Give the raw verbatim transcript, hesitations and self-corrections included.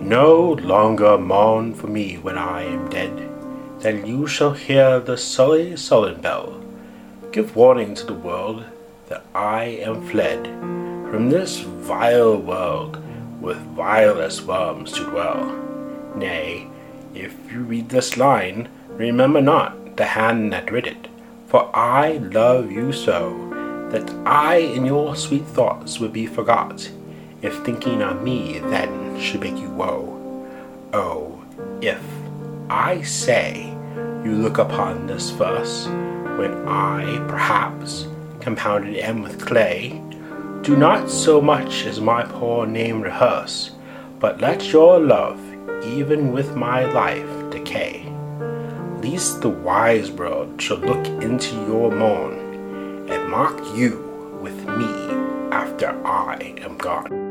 No longer mourn for me when I am dead, then you shall hear the sully sullen bell give warning to the world that I am fled from this vile world with vilest worms to dwell. Nay, if you read this line, remember not the hand that writ it, for I love you so that I in your sweet thoughts would be forgot, if thinking on me then should make you woe. Oh, if, I say, you look upon this verse, when I, perhaps, compounded am with clay, do not so much as my poor name rehearse, but let your love, even with my life, decay. Least the wise world shall look into your mourn, and mark you with me after I am gone.